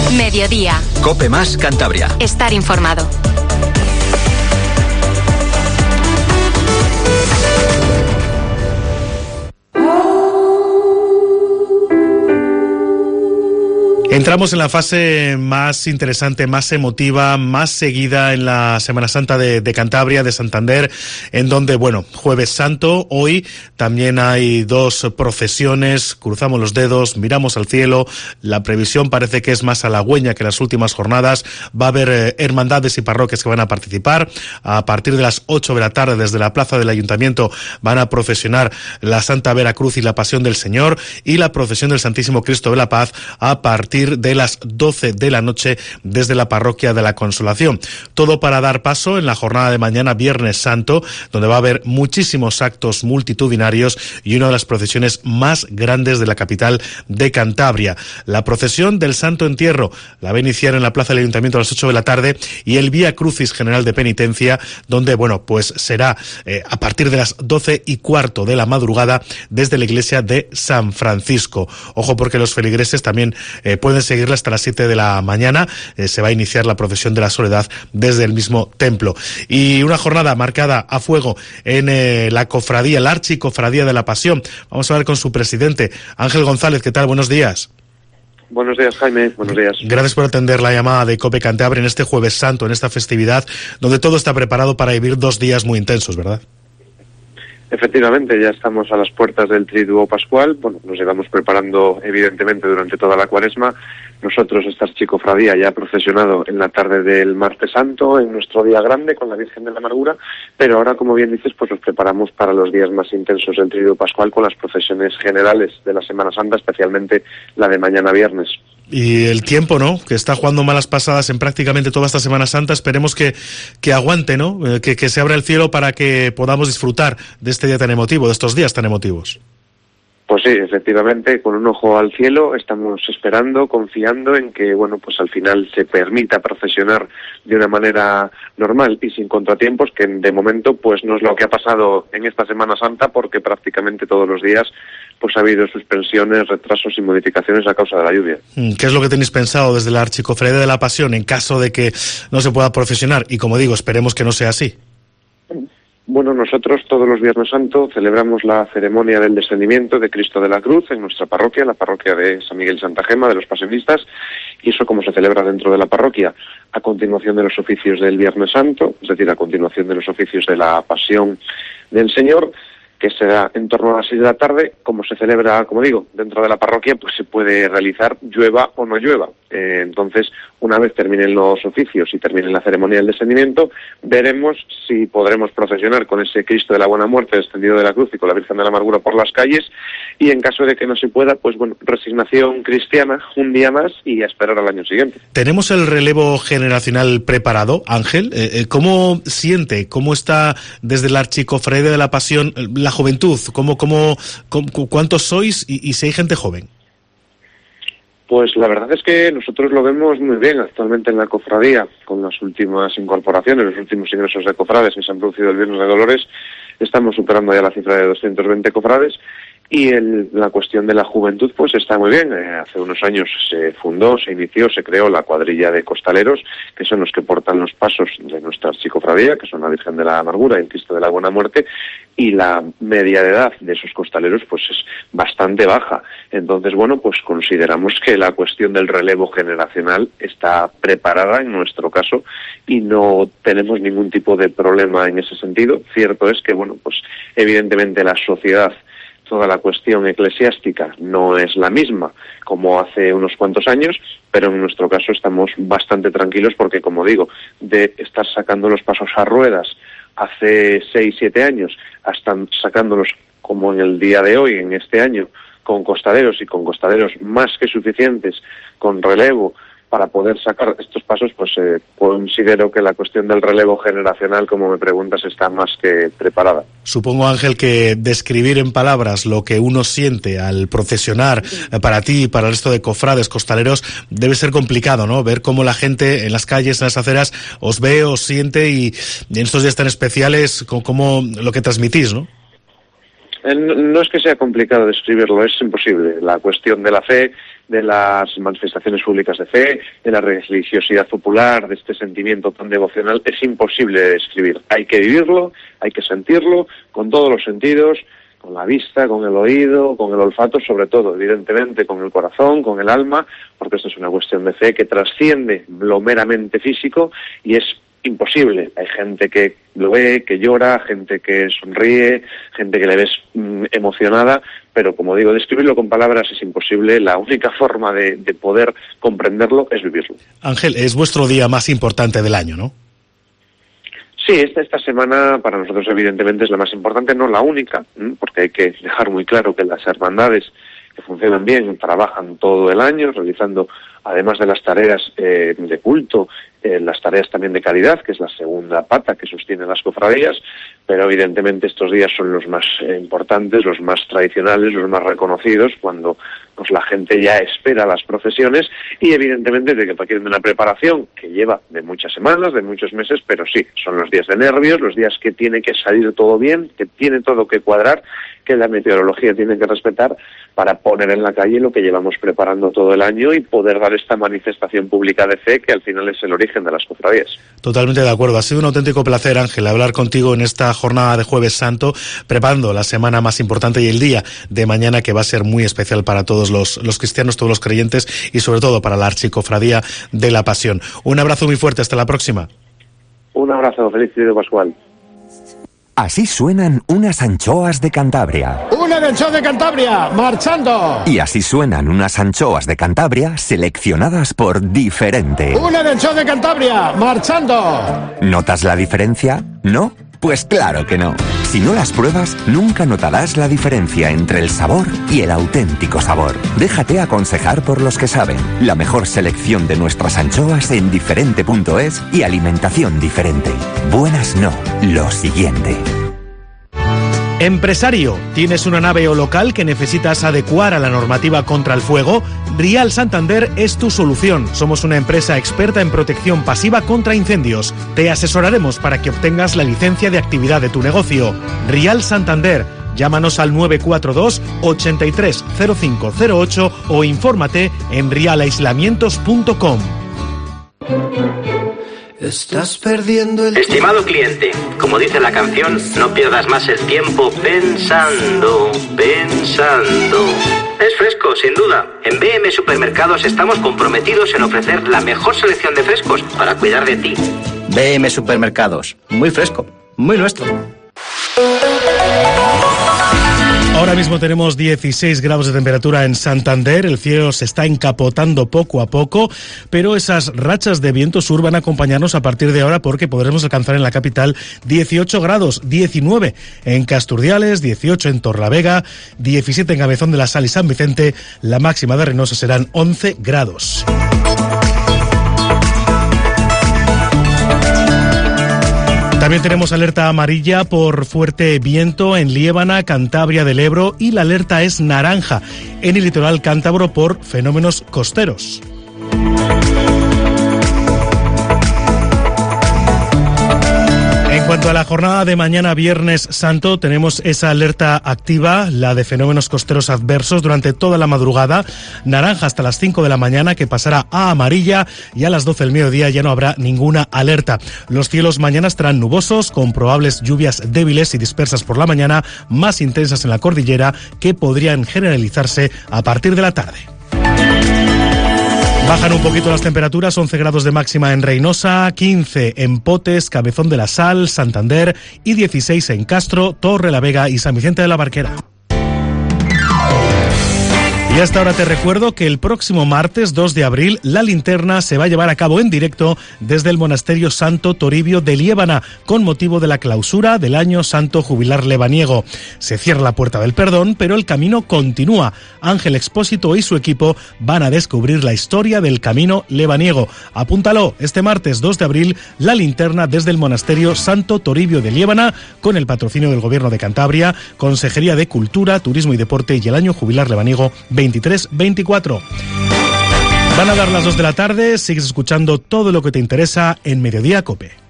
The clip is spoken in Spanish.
Mediodía. COPE más Cantabria. Estar informado. Entramos en la fase más interesante, más emotiva, más seguida en la Semana Santa de Cantabria, de Santander, en donde, bueno, Jueves Santo, hoy también hay 2 procesiones, cruzamos los dedos, miramos al cielo, la previsión parece que es más halagüeña que las últimas jornadas, va a haber hermandades y parroquias que van a participar, a partir de las 8 de la tarde desde la plaza del Ayuntamiento van a procesionar la Santa Vera Cruz y la Pasión del Señor y la procesión del Santísimo Cristo de la Paz a partir de las 12 de la noche desde la parroquia de la Consolación. Todo para dar paso en la jornada de mañana, Viernes Santo, donde va a haber muchísimos actos multitudinarios y una de las procesiones más grandes de la capital de Cantabria. La procesión del Santo Entierro la va a iniciar en la plaza del Ayuntamiento a las 8 de la tarde y el Vía Crucis General de Penitencia, donde, bueno, pues será a partir de las 12:15 de la madrugada desde la iglesia de San Francisco. Ojo, porque los feligreses también pueden seguirla hasta las 7 de la mañana. Se va a iniciar la procesión de la Soledad desde el mismo templo. Y una jornada marcada a fuego en la cofradía, la Archicofradía de la Pasión. Vamos a hablar con su presidente, Ángel González. ¿Qué tal? Buenos días. Buenos días, Jaime. Buenos días. Gracias por atender la llamada de COPE Cantabria en este Jueves Santo, en esta festividad, donde todo está preparado para vivir 2 días muy intensos, ¿verdad? Efectivamente, ya estamos a las puertas del Triduo Pascual. Bueno, nos llevamos preparando evidentemente durante toda la Cuaresma. Nosotros, esta Archicofradía, ya ha procesionado en la tarde del Martes Santo, en nuestro día grande, con la Virgen de la Amargura, pero ahora, como bien dices, pues nos preparamos para los días más intensos del Triduo Pascual con las procesiones generales de la Semana Santa, especialmente la de mañana viernes. Y el tiempo, ¿no?, que está jugando malas pasadas en prácticamente toda esta Semana Santa, esperemos que aguante, ¿no?, que se abra el cielo para que podamos disfrutar de este día tan emotivo, de estos días tan emotivos. Pues sí, efectivamente, con un ojo al cielo estamos esperando, confiando en que, bueno, pues al final se permita procesionar de una manera normal y sin contratiempos, que de momento pues no es lo que ha pasado en esta Semana Santa, porque prácticamente todos los días pues ha habido suspensiones, retrasos y modificaciones a causa de la lluvia. ¿Qué es lo que tenéis pensado desde la Archicofradía de la Pasión en caso de que no se pueda procesionar? Y como digo, esperemos que no sea así. Bueno, nosotros todos los Viernes Santo celebramos la ceremonia del descendimiento de Cristo de la Cruz en nuestra parroquia, la parroquia de San Miguel y Santa Gema, de los Pasionistas, y eso como se celebra dentro de la parroquia, a continuación de los oficios del Viernes Santo, es decir, a continuación de los oficios de la Pasión del Señor, que será en torno a las 6 de la tarde. Como se celebra, como digo, dentro de la parroquia, pues se puede realizar llueva o no llueva. Entonces, una vez terminen los oficios y termine la ceremonia del descendimiento, veremos si podremos procesionar con ese Cristo de la Buena Muerte descendido de la cruz y con la Virgen de la Amargura por las calles, y en caso de que no se pueda, pues bueno, resignación cristiana un día más y a esperar al año siguiente. ¿Tenemos el relevo generacional preparado, Ángel? ¿Cómo siente, cómo está desde la Archicofradía de la Pasión la juventud? ¿Cuántos sois y si hay gente joven? Pues la verdad es que nosotros lo vemos muy bien actualmente en la cofradía, con las últimas incorporaciones, los últimos ingresos de cofrades que se han producido el Viernes de Dolores. Estamos superando ya la cifra de 220 cofrades. Y la cuestión de la juventud pues está muy bien. Hace unos años se fundó, se inició, se creó la cuadrilla de costaleros, que son los que portan los pasos de nuestra archicofradía, que son la Virgen de la Amargura y el Cristo de la Buena Muerte, y la media de edad de esos costaleros pues es bastante baja. Entonces, bueno, pues consideramos que la cuestión del relevo generacional está preparada en nuestro caso y no tenemos ningún tipo de problema en ese sentido. Cierto es que, bueno, pues evidentemente la sociedad, toda la cuestión eclesiástica no es la misma como hace unos cuantos años, pero en nuestro caso estamos bastante tranquilos porque, como digo, de estar sacando los pasos a ruedas hace 6-7 años hasta sacándolos como en el día de hoy, en este año, con costaderos y con costaderos más que suficientes, con relevo, para poder sacar estos pasos, pues considero que la cuestión del relevo generacional, como me preguntas, está más que preparada. Supongo, Ángel, que describir en palabras lo que uno siente al procesionar para ti y para el resto de cofrades, costaleros, debe ser complicado, ¿no? Ver cómo la gente en las calles, en las aceras, os ve, os siente y en estos días tan especiales, cómo lo que transmitís, ¿no? No es que sea complicado describirlo, es imposible. La cuestión de la fe de las manifestaciones públicas de fe, de la religiosidad popular, de este sentimiento tan devocional, es imposible de describir. Hay que vivirlo, hay que sentirlo con todos los sentidos, con la vista, con el oído, con el olfato, sobre todo, evidentemente, con el corazón, con el alma, porque esto es una cuestión de fe que trasciende lo meramente físico y es imposible. Hay gente que lo ve, que llora, gente que sonríe, gente que le ves emocionada, pero como digo, describirlo con palabras es imposible. La única forma de poder comprenderlo es vivirlo. Ángel, es vuestro día más importante del año, ¿no? Sí, esta semana para nosotros evidentemente es la más importante, no la única, porque hay que dejar muy claro que las hermandades que funcionan bien trabajan todo el año, realizando, además de las tareas de culto, las tareas también de caridad, que es la segunda pata que sostiene las cofradías, pero evidentemente estos días son los más importantes, los más tradicionales, los más reconocidos, cuando pues la gente ya espera las procesiones y evidentemente de que requieren de una preparación que lleva de muchas semanas, de muchos meses, pero sí, son los días de nervios, los días que tiene que salir todo bien, que tiene todo que cuadrar, que la meteorología tiene que respetar para poner en la calle lo que llevamos preparando todo el año y poder dar esta manifestación pública de fe que al final es el origen de las cofradías. Totalmente de acuerdo. Ha sido un auténtico placer, Ángel, hablar contigo en esta jornada de Jueves Santo, preparando la semana más importante y el día de mañana que va a ser muy especial para todos los cristianos, todos los creyentes y sobre todo para la Archicofradía de la Pasión. Un abrazo muy fuerte, hasta la próxima. Un abrazo, feliz Tríodo Pascual. Así suenan unas anchoas de Cantabria. ¡Una anchoa de Cantabria! ¡Marchando! Y así suenan unas anchoas de Cantabria seleccionadas por Diferente. ¡Una anchoa de Cantabria! ¡Marchando! ¿Notas la diferencia? ¿No? Pues claro que no. Si no las pruebas, nunca notarás la diferencia entre el sabor y el auténtico sabor. Déjate aconsejar por los que saben. La mejor selección de nuestras anchoas en diferente.es y alimentación diferente. Buenas no, lo siguiente. Empresario, ¿tienes una nave o local que necesitas adecuar a la normativa contra el fuego? Rial Santander es tu solución. Somos una empresa experta en protección pasiva contra incendios. Te asesoraremos para que obtengas la licencia de actividad de tu negocio. Rial Santander. Llámanos al 942 83 0508 o infórmate en rialaislamientos.com. Estás perdiendo el tiempo. Estimado cliente, como dice la canción, no pierdas más el tiempo pensando. Es fresco, sin duda. En BM Supermercados estamos comprometidos en ofrecer la mejor selección de frescos para cuidar de ti. BM Supermercados, muy fresco, muy nuestro. Ahora mismo tenemos 16 grados de temperatura en Santander, el cielo se está encapotando poco a poco, pero esas rachas de viento sur van a acompañarnos a partir de ahora porque podremos alcanzar en la capital 18 grados, 19 en Casturdiales, 18 en Torlavega, 17 en Cabezón de la Sal y San Vicente, la máxima de Reynosa serán 11 grados. También tenemos alerta amarilla por fuerte viento en Liébana, Cantabria del Ebro y la alerta es naranja en el litoral cántabro por fenómenos costeros. En cuanto a la jornada de mañana Viernes Santo, tenemos esa alerta activa, la de fenómenos costeros adversos durante toda la madrugada, naranja hasta las 5 de la mañana que pasará a amarilla y a las 12 del mediodía ya no habrá ninguna alerta. Los cielos mañana estarán nubosos con probables lluvias débiles y dispersas por la mañana, más intensas en la cordillera que podrían generalizarse a partir de la tarde. Bajan un poquito las temperaturas, 11 grados de máxima en Reynosa, 15 en Potes, Cabezón de la Sal, Santander y 16 en Castro, Torrelavega y San Vicente de la Barquera. Y hasta ahora te recuerdo que el próximo martes 2 de abril la linterna se va a llevar a cabo en directo desde el Monasterio Santo Toribio de Liébana con motivo de la clausura del Año Santo Jubilar Lebaniego. Se cierra la Puerta del Perdón, pero el camino continúa. Ángel Expósito y su equipo van a descubrir la historia del camino lebaniego. Apúntalo, este martes 2 de abril la linterna desde el Monasterio Santo Toribio de Liébana con el patrocinio del Gobierno de Cantabria, Consejería de Cultura, Turismo y Deporte y el Año Jubilar Lebaniego 23-24. Van a dar las 2 de la tarde, sigues escuchando todo lo que te interesa en Mediodía COPE.